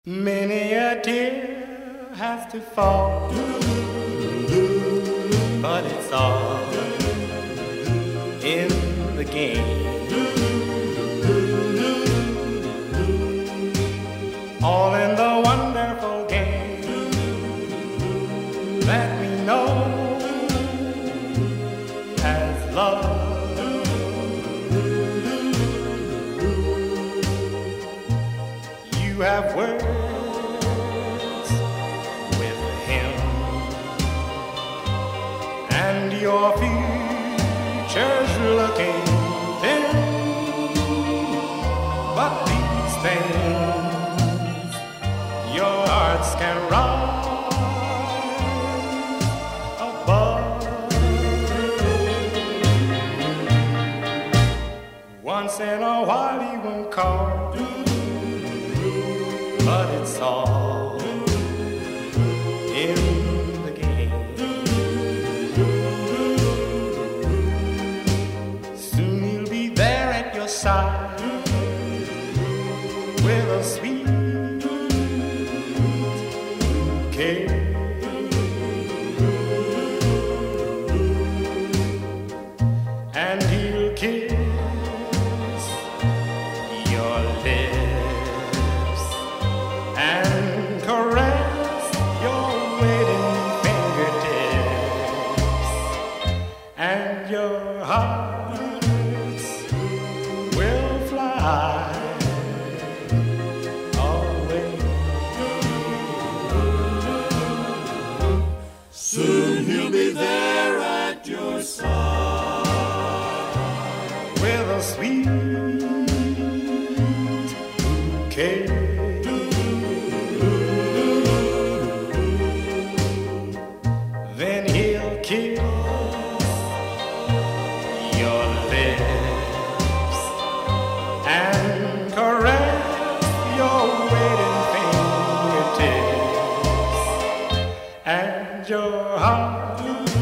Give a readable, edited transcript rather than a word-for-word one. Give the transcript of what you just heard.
Many a tear has to fall, but it's all in the game. All in the wonderful game that we know as love. You have words with him, and your future's looking thin. But these things your hearts can rise above. Once in a while he won't call, but it's all in the game. Soon he'll be there at your side with a sweet bouquet. And he'll kiss your lips and caress your waiting fingertips, and your hearts will fly away. Soon he'll be there at your side with a sweet bouquet. Then he'll kiss your lips and caress your waiting fingertips, and your heart